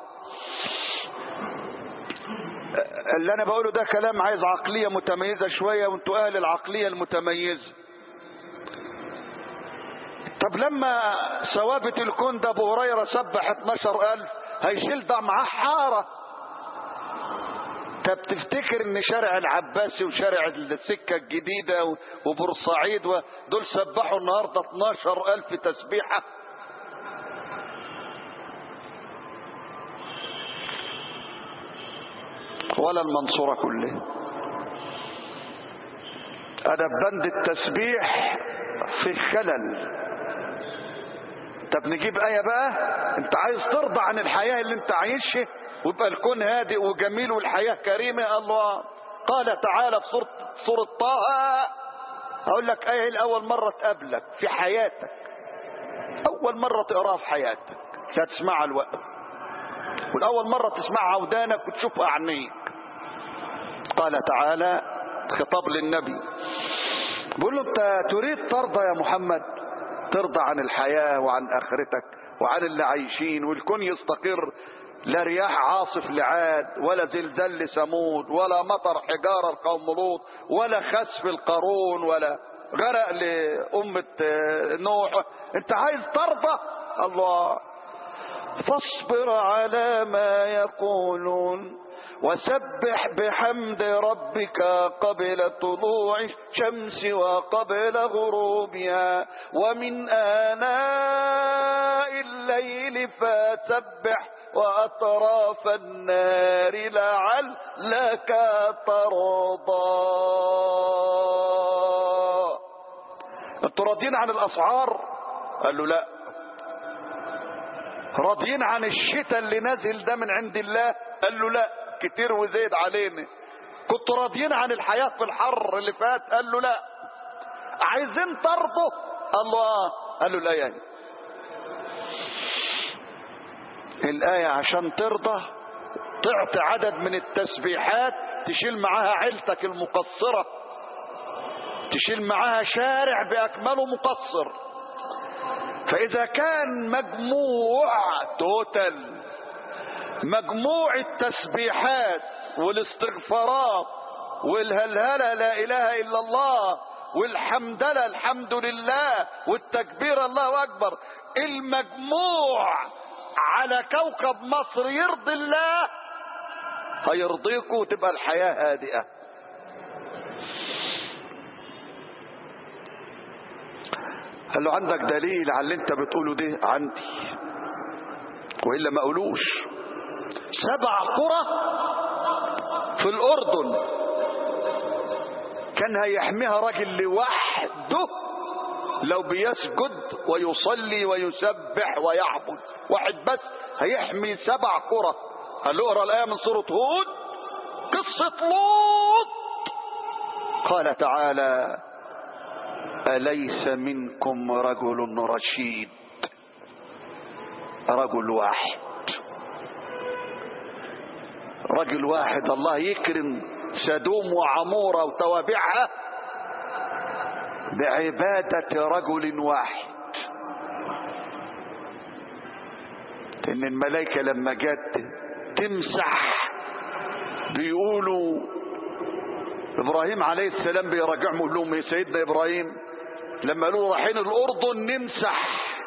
اللي انا بقوله ده كلام عايز عقلية متميزة شوية وانتوا اهل العقلية المتميزة. طب لما ثوابت الكون ده ابو هريرة سبح اتناشر الف هيشيل ده معاه حارة. طب تفتكر ان شارع العباسي وشارع السكة الجديدة وبورسعيد دول سبحوا النهاردة اتناشر الف تسبيحة؟ ولا المنصورة كله. أنا بند التسبيح في خلل. طب نجيب آية بقى. انت عايز ترضى عن الحياة اللي انت عايشها ويبقى الكون هادئ وجميل والحياة كريمة. الله قال تعالى في سورة سورة طه، هقول لك آية الأول مرة تقابلك في حياتك، أول مرة تقراها في حياتك مش هتسمعها الوقت، والأول مرة تسمعها ودانك وتشوفها عينيك. قال تعالى خطاب للنبي بيقول له انت تريد ترضى يا محمد؟ ترضى عن الحياة وعن آخرتك وعن اللي عايشين والكون يستقر، لا رياح عاصف لعاد ولا زلزال لثمود ولا مطر حجارة لقوم لوط ولا خسف القارون ولا غرق لأمة نوح. انت عايز ترضى؟ الله فاصبر على ما يقولون وسبح بحمد ربك قبل طلوع الشمس وقبل غروبها ومن آناء الليل فسبح وأطراف النار لعلك ترضى. انتوا راضيين عن الأسعار؟ قال له لا. راضيين عن الشتاء اللي نازل ده من عند الله؟ قال له لا كتير وزيد علينا. كنتوا راضيين عن الحياة في الحر اللي فات؟ قال له لا. عايزين ترضوا؟ الله قال له لا. يعني الآية عشان ترضى تعطي عدد من التسبيحات تشيل معاها عيلتك المقصرة، تشيل معاها شارع بأكمله مقصر. فإذا كان مجموع توتال مجموع التسبيحات والاستغفارات والهلهلة لا إله إلا الله والحمدلله الحمد لله والتكبير الله أكبر، المجموع على كوكب مصر يرضي الله هيرضيكم وتبقى الحياة هادئة. قال له عندك دليل على اللي انت بتقوله ده؟ عندي، وإلا ما قولوش. سبع قرى في الأردن كان هيحميها راجل لوحده لو بيسجد ويصلي ويسبح ويعبد، واحد بس هيحمي سبع قرى. قال له اقرا الآية من سورة هود قصة لوط. قال تعالى أليس منكم رجل رشيد؟ رجل واحد، رجل واحد الله يكرم سدوم وعمورة وتوابعها بعبادة رجل واحد. ان الملائكة لما جت تمسح بيقولوا ابراهيم عليه السلام بيراجعهم يقول لهم يا سيدنا ابراهيم لما قالوا رايحين الاردن نمسح،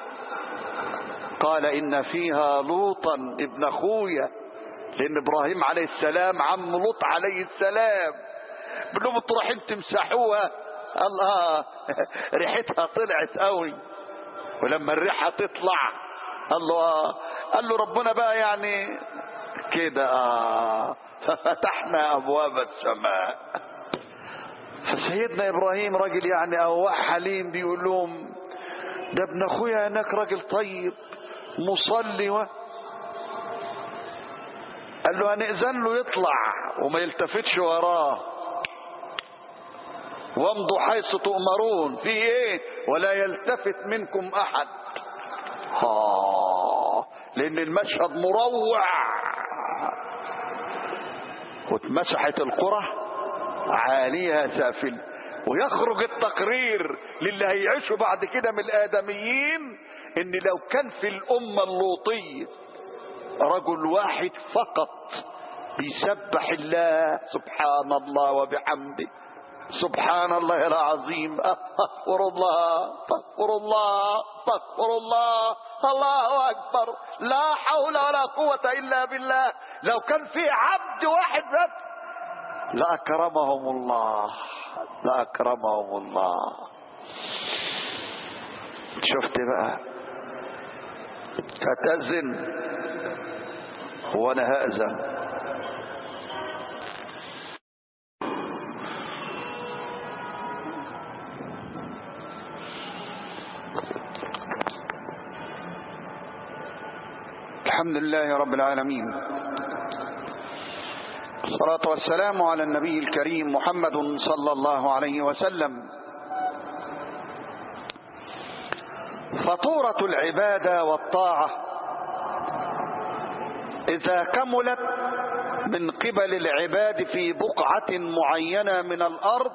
قال ان فيها لوطا ابن اخويا، لان ابراهيم عليه السلام عم لوط عليه السلام. بيقول لهم انتوا رايحين تمسحوها؟ الله ريحتها طلعت قوي، ولما الريحه تطلع الله قال له ربنا بقى يعني كده اه ففتحنا ابواب السماء. فسيدنا ابراهيم راجل يعني اواع حليم بيقول لهم ده ابن اخويا هناك راجل طيب مصلي و... قال له هنأذن له يطلع وما يلتفتش وراه، وامضوا حيث تؤمرون. في ايه؟ ولا يلتفت منكم احد. ها لان المشهد مروع. واتمسحت القرى عاليها سافل. ويخرج التقرير للي هيعيشوا بعد كده من الآدميين ان لو كان في الأمة اللوطية رجل واحد فقط بيسبح الله سبحان الله وبحمده سبحان الله العظيم استغفر الله استغفر الله استغفر الله الله اكبر لا حول ولا قوة الا بالله، لو كان في عبد واحد بس لأكرمهم الله لأكرمهم الله. شفت بقى؟ فتزن وانا هأذن. الحمد لله رب العالمين، الصلاة والسلام على النبي الكريم محمد صلى الله عليه وسلم. فطورة العبادة والطاعة إذا كملت من قبل العباد في بقعة معينة من الأرض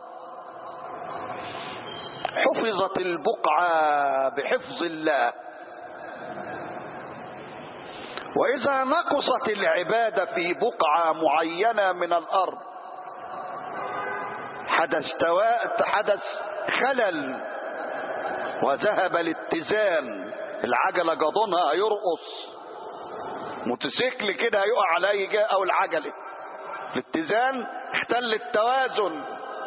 حفظت البقعة بحفظ الله، وإذا نقصت العبادة في بقعة معينة من الأرض حدث حدث خلل وذهب الاتزان. العجلة جضونها يرقص، موتوسيكل كده هيقع عليه أو العجلة، الاتزان اختل التوازن.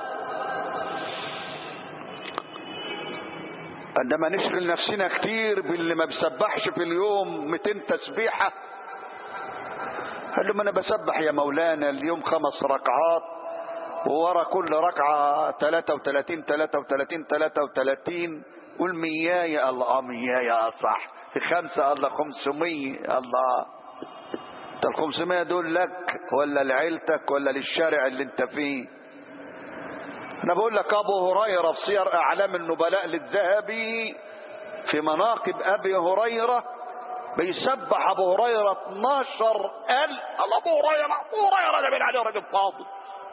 عندما نشغل نفسنا كتير باللي ما بيسبحش في اليوم مئتين تسبيحة، قال له ما انا بسبح يا مولانا اليوم خمس ركعات وورا كل ركعة ثلاثة وثلاثين ثلاثة وثلاثين ثلاثة وثلاثين قول مياية. الله مياية صح، في خمسة الله خمسمية. الله انت الخمسمية دول لك ولا لعيلتك ولا للشارع اللي انت فيه؟ انا بقول لك ابو هريرة في سير اعلام النبلاء للذهبي في مناقب ابي هريرة بيسبح ابو هريرة اتناشر ألف. الله ابو هريرة ابو هريرة ده بين عليه راجل فاضل،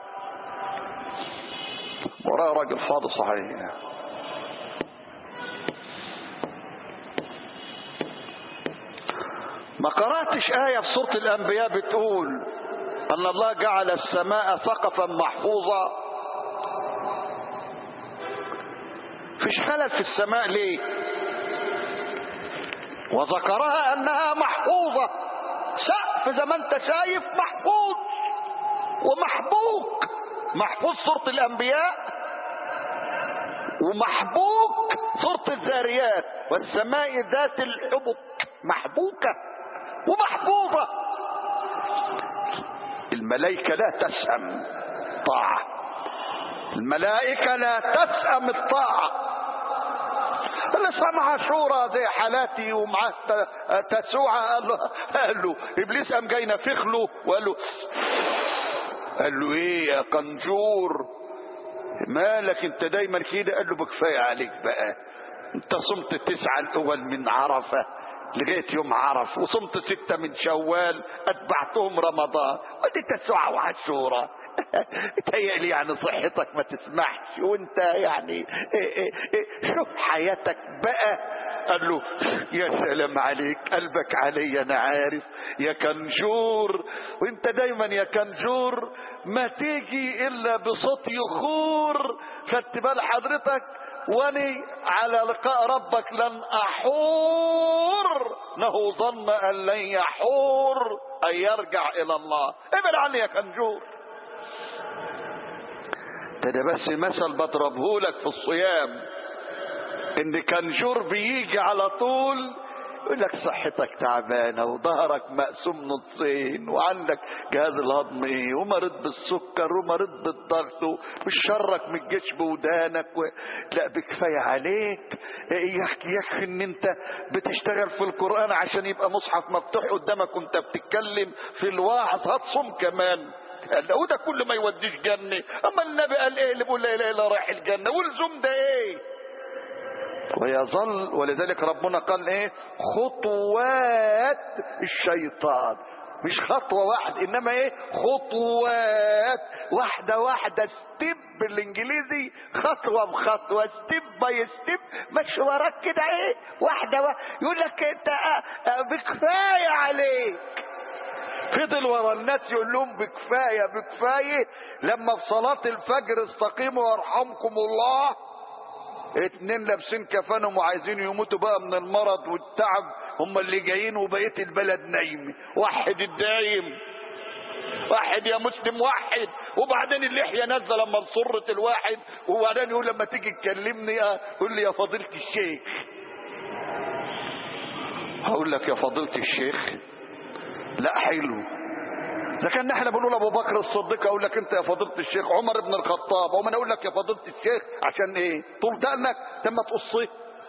ابو هريرة راجل فاضل صحيح. ما قرأتش آية في سورة الأنبياء بتقول أن الله جعل السماء سقفا محفوظا؟ فيش خلل في السماء ليه؟ وذكرها أنها محفوظة. سقف زي ما أنت شايف محفوظ ومحبوك، محفوظ سورة الأنبياء ومحبوك سورة الذاريات، والسماء ذات الحبك محبوكة ومحفوظة. الملائكة لا تسأم طاعة، الملائكة لا تسأم الطاعة. اللي صام عاشوراء زي حالاتي ومعاه تسوعة. قال له, قال له ابليس قام جاي نفخ له وقال له قال له ايه يا قنجور مالك انت دايما كده؟ قال له بكفايه عليك بقى، انت صمت التسعه الاول من عرفه لغايه يوم عرفه، وصمت سته من شوال اتبعتهم رمضان، ودي تسعه وعاشوراء. تهيألي يعني صحتك ما تسمحش، وانت يعني إيه إيه إيه شوف حياتك بقى. قال له يا سلام عليك، قلبك علي انا عارف يا كنجور، وانت دايما يا كنجور ما تيجي الا بصوت يخور. خدت بال حضرتك؟ واني على لقاء ربك لن احور، انه ظن ان لن يحور ان يرجع الى الله. ابعد عني يا كنجور. ده بس مثل بضربه لك في الصيام، ان كنجور بيجي على طول يقول لك صحتك تعبانه وظهرك مقسوم نصين وعندك جهاز الهضم ايه ومريض بالسكر ومريض بالضغط وشرك من الجيش بودانك و... لا بكفايه عليك. يحكي يكفي ان انت بتشتغل في القران عشان يبقى مصحف مفتوح قدامك وانت بتتكلم في الواعظ، هتصوم كمان. قال ده كل ما يوديش جنه. اما النبي قال ايه اللي بيقول لا اله الا الله رايح الجنه، والزوم ده ايه؟ ويظل. ولذلك ربنا قال ايه؟ خطوات الشيطان، مش خطوه واحده انما ايه؟ خطوات، واحده واحده، ستيب بالانجليزي، خطوه بخطوه، ستيب باي ستيب، مش وراك كده ايه؟ واحده واحده. يقول لك انت بكفايه عليك. فضل ورا الناس يقول لهم بكفايه بكفايه، لما في صلاه الفجر استقيموا يرحمكم الله، اتنين لابسين كفانهم وعايزين يموتوا بقى من المرض والتعب، هم اللي جايين وبقيه البلد نايمه. وحد الدايم، واحد يا مسلم واحد. وبعدين اللحيه نازله لما انصرت الواحد، وبعدين يقول لما تيجي تكلمني يقول لي يا فضيله الشيخ. هقول لك يا فضيله الشيخ؟ لا حلو. لكن احنا بنقول ابو بكر الصديق، اقول لك انت يا فضيله الشيخ. عمر بن الخطاب، ومن اقول لك يا فضيله الشيخ عشان ايه؟ طول دقنك لما تقصيه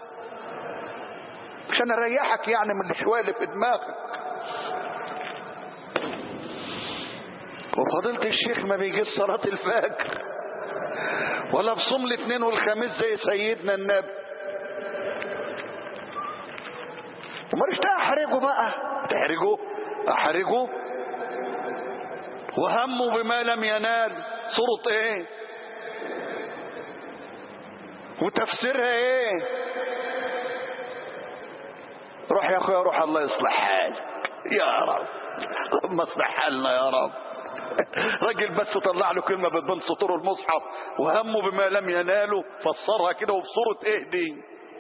عشان اريحك يعني من الشويه اللي في دماغك. وفضيله الشيخ ما بيجيش صلاه الفجر ولا بصوم الاثنين والخميس زي سيدنا النبي. وماليش تحرجه بقى، تحرجه احرجه. وهمه بما لم ينال، صورة ايه وتفسيرها ايه؟ روح يا اخويا روح، الله يصلح حالك يا رب، اللهم اصلح حالنا يا رب. راجل بس طلع له كلمه بين سطور المصحف، وهمه بما لم يناله، فسرها كده وبصوره ايه دي؟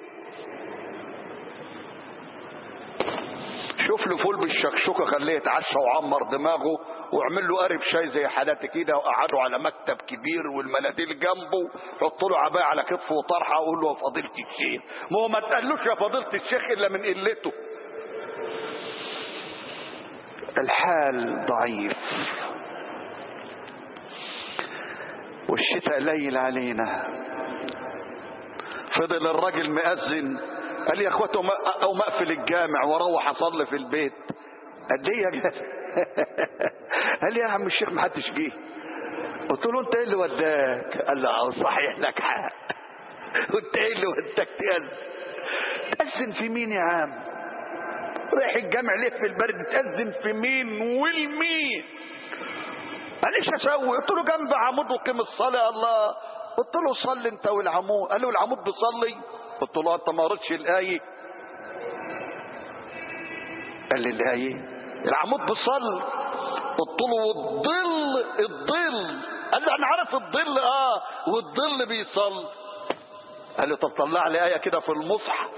شوف له فول بالشكشوكه خليه يتعشى وعمر دماغه، واعمل له قارب شاي زي حالاتي كده، وقعده على مكتب كبير والمناديل جنبه، حط له عبايه على كتفه وطرحه، اقول له يا فضيله الشيخ. ما هو ما تقالوش يا فضيله الشيخ الا من قلته. الحال ضعيف والشتاء ليل علينا. فضل الراجل مأذن، قال لي يا اخواته او مقفل الجامع واروح اصلي في البيت. قال لي يا جد قال لي يا عم الشيخ ما حدش جه. قلت له انت ايه اللي وداك؟ قال لي صحيح لك حق. وانت ايه اللي وداك تأذن؟ تأذن في مين يا عم؟ رايح الجامع ليه في البرد؟ تأذن في مين والمين؟ قال ايش اسوي؟ قلت له جنب عمود وقيم الصلاه. الله. قلت له صلي انت والعمود. قال له العمود بيصلي؟ قلت له انت ما قريتش الايه؟ قال لي الايه العمود بيصلي. قلت له والظل الظل؟ قال لي انا عارف الظل اه والظل بيصلي. قال لي طب طلع لي ايه كده في المصحف.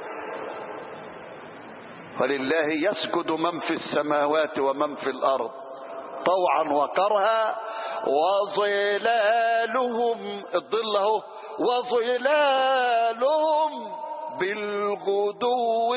ولله يسجد من في السماوات ومن في الارض طوعا وكرها وظلالهم، الظل اهو، وظلالهم بالغدو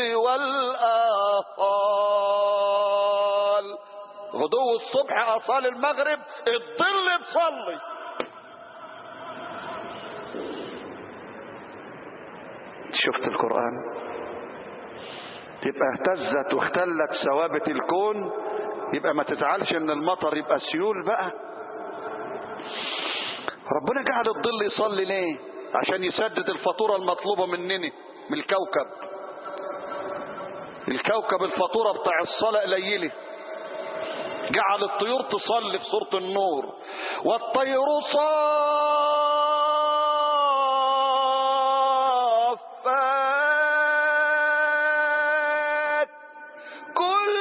والآصال. غدو الصبح آصال المغرب الظل تصلي. شفت القرآن؟ يبقى اهتزت واختلت ثوابت الكون، يبقى ما تزعلش ان المطر يبقى سيول بقى. ربنا جعل الظل يصلي ليه؟ عشان يسدد الفاتورة المطلوبة مننا من الكوكب. الكوكب الفاتورة بتاع الصلاة قليلة، جعل الطيور تصلي في سورة النور: والطير صافات كل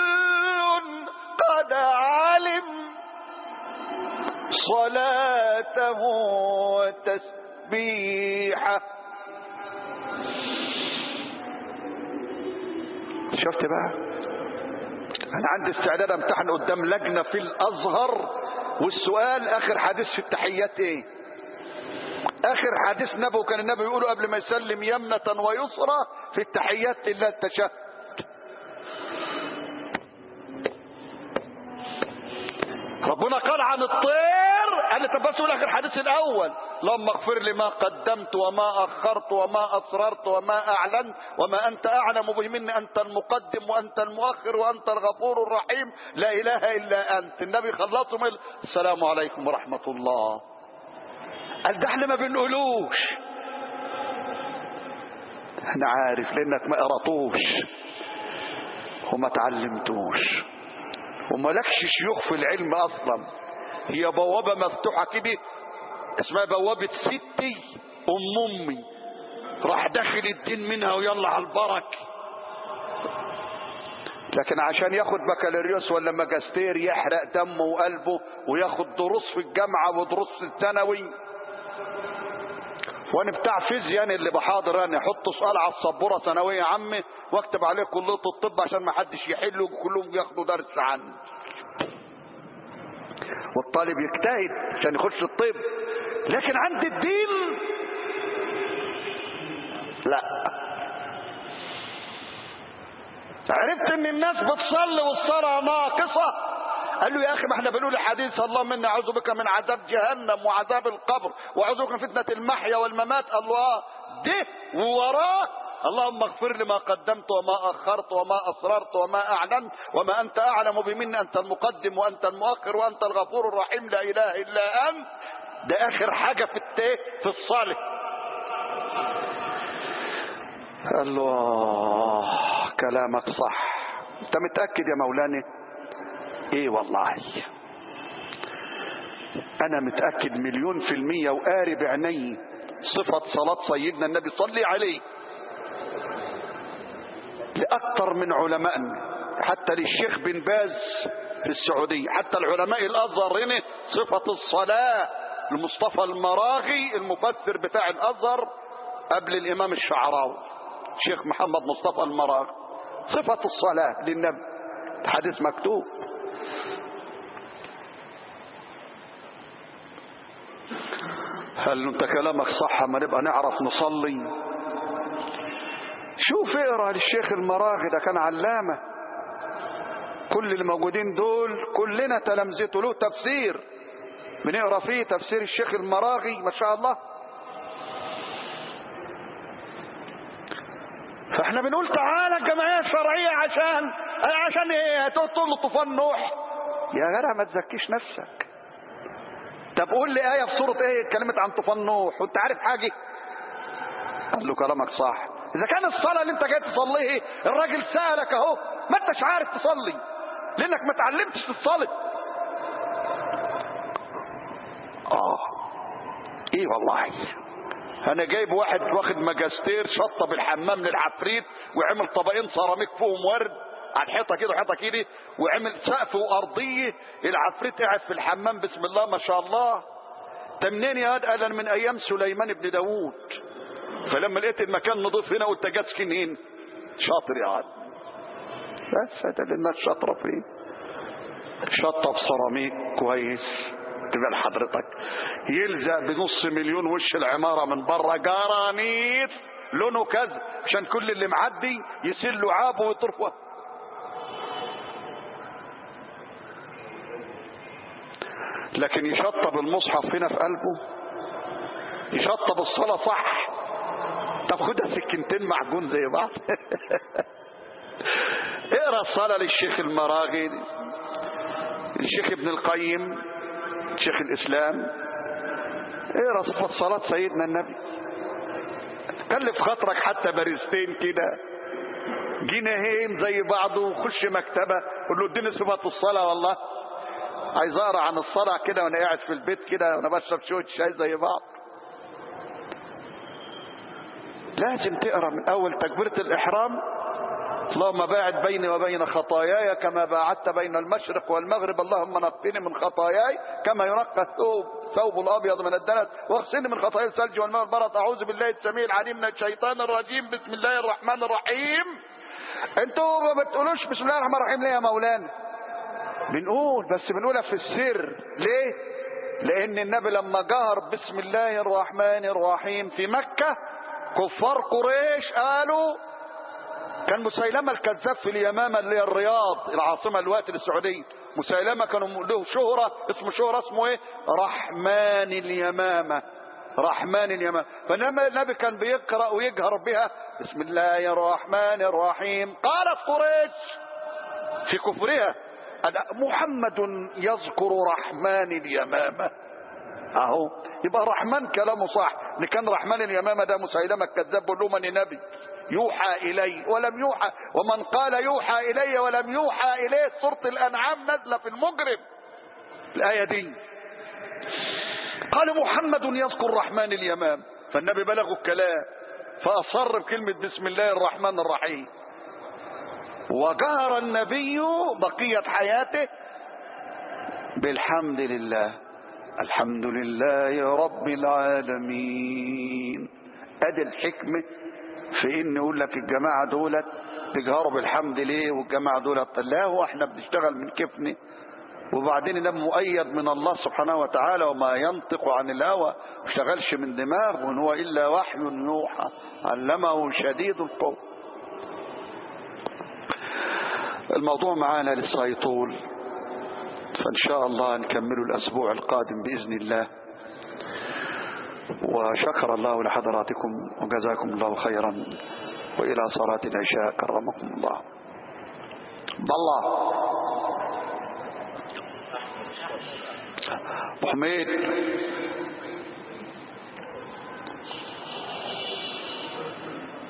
قد علم صلاته وتسبيحه. شفت بقى؟ انا عندي استعداد امتحن قدام لجنة في الازهر، والسؤال اخر حديث في التحيات ايه؟ اخر حديث نبوي كان النبي يقوله قبل ما يسلم: يمنة ويسرى في التحيات الا التشهد. ربنا قال عن الطير، قال طب بس اخر حديث الاول: اللهم اغفر لي ما قدمت وما اخرت وما اسررت وما اعلنت وما انت اعلم به مني، انت المقدم وانت المؤخر وانت الغفور الرحيم لا اله الا انت. النبي خلصهم: السلام عليكم ورحمة الله. قال ده احنا ما بنقولوش. انا عارف لانك ما قرأتوش وما تعلمتوش وما لكش شيوخ في العلم اصلا. هي بوابة مفتوحة كده اسمها بوابة ستي ام امي، راح داخل الدين منها ويلا على البركة. لكن عشان ياخد بكالوريوس ولا ماجستير يحرق دمه وقلبه وياخد دروس في الجامعة ودروس الثانوي. وانا بتاع فيزياء انا اللي بحاضر، انا احط سؤال على السبوره ثانويه عامه واكتب عليه كليه الطب عشان ما حدش يحله وكلهم ياخدوا درس عني، والطالب يجتهد عشان يخش الطب. لكن عند الدين لا. عرفت ان الناس بتصلي والصلاه ناقصه، قال له: يا اخي ما احنا بنقول الحديث: اللهم اني اعوذ بك من عذاب جهنم وعذاب القبر واعوذ بك من فتنه المحيا والممات. الله ده ووراه: اللهم اغفر لي ما قدمت وما اخرت وما اسررت وما اعلنت وما انت اعلم بمني، انت المقدم وانت المؤخر وانت الغفور الرحيم لا اله الا انت. ده اخر حاجه في التيه في الصالح. قال له: آه كلامك صح. انت متاكد يا مولانا؟ ايه والله انا متأكد مليون في المية وقاري بعيني صفة صلاة سيدنا النبي صلي عليه لأكثر من علمائنا، حتى للشيخ بن باز في السعودية، حتى العلماء الازهر هنا صفة الصلاة المصطفى المراغي المفسر بتاع الازهر قبل الامام الشعراوي الشيخ محمد مصطفى المراغي، صفة الصلاة للنبي الحديث مكتوب. قال له: انت كلامك صح، ما نبقى نعرف نصلي. شوف اقرا للشيخ المراغي، ده كان علامة. كل اللي موجودين دول كلنا تلامذته، له تفسير بنقرا فيه تفسير الشيخ المراغي ما شاء الله. فاحنا بنقول تعالى الجمعية الشرعية عشان عشان ايه؟ تقول له طوفان نوح؟ يا جدع ما تزكيش نفسك. طب قول لي آية في سورة ايه اتكلمت عن طوفان نوح وانت عارف حاجة؟ قال له: كلامك صح. اذا كان الصلاة اللي انت جاي تصليه الراجل سألك اهو ما انتش عارف تصلي لانك ما اتعلمتش تصلي. اه ايه والله انا جايب واحد واخد ماجستير شطب الحمام للعفريت وعمل طبقين سيراميك فوقهم ورد على الحيطه كده وحيطه كده وعمل سقف وارضيه، العفريت قاعد في الحمام بسم الله ما شاء الله. ده منين يا واد؟ قال من ايام سليمان بن داوود. فلما لقيت المكان نضيف هنا قلت جا اسكن هنا. شاطر يا واد. بس هذا اللي الناس شاطره فيه. شطب سيراميك كويس تبقى لحضرتك، يلزق بنص مليون وش العماره من بره جرانيت لونه كذا عشان كل اللي معدي يسيل لعابه ويطرفه. لكن يشطب المصحف هنا في قلبه، يشطب الصلاة صح، طب خدها سكنتين معجون زي بعض. اقرا الصلاة للشيخ المراغي، الشيخ ابن القيم، شيخ الاسلام، اقرا صفة صلاة سيدنا النبي. كلف خاطرك حتى باريستين كده جنيهين زي بعض، وخش مكتبة قول له اديني صفة الصلاة، والله عايز اقرا عن الصلاة كده وانا قاعد في البيت كده وانا بشرب شوية شاي زي بعض. لازم تقرا من اول تكبيرة الاحرام اللهم باعد بيني وبين خطاياي كما باعدت بين المشرق والمغرب، اللهم نقني من خطاياي كما ينقى الثوب ثوب الابيض من الدنس، واغسلني من خطاياي الثلج والماء والبرد. اعوذ بالله السميع العليم من الشيطان الرجيم، بسم الله الرحمن الرحيم. انتوا ما بتقولوش بسم الله الرحمن الرحيم ليه يا مولانا؟ بنقول، بس بنقولها في السر. ليه؟ لان النبي لما جهر بسم الله الرحمن الرحيم في مكة كفار قريش قالوا، كان مسيلمة الكذاب في اليمامة اللي هي الرياض العاصمة الوقت للسعودية، مسيلمة كانوا له شهرة اسمه شهرة اسمه ايه؟ رحمن اليمامة، رحمن اليمامة. فلما النبي كان بيقرأ ويجهر بها بسم الله الرحمن الرحيم، قالت قريش في كفرها محمد يذكر رحمن اليمامة. اهو يبقى رحمن كلامه صح، ان كان رحمن اليمامة ده مسيلمة الكذاب بيقول له من نبي يوحى إلي ولم يوحى، ومن قال يوحى إلي ولم يوحى إليه سورة الأنعام نزل في المجرم الآية دي. قال محمد يذكر رحمن اليمام، فالنبي بلغوا الكلام فأصر بكلمة بسم الله الرحمن الرحيم، وجهر النبي بقية حياته بالحمد لله، الحمد لله رب العالمين. ادي الحكمة في ان يقول لك الجماعة دولت تجهروا بالحمد ليه والجماعة دولت لا، هو احنا بنشتغل من كيفنا، وبعدين ده مؤيد من الله سبحانه وتعالى، وما ينطق عن الهوى ما اشتغلش من دماغه، وان هو الا وحي يوحى علمه شديد القوى. الموضوع معانا لسه يطول، فان شاء الله نكمله الاسبوع القادم باذن الله. وشكر الله لحضراتكم وجزاكم الله خيرا، وإلى صلاة العشاء كرمكم الله. بالله أبو حميد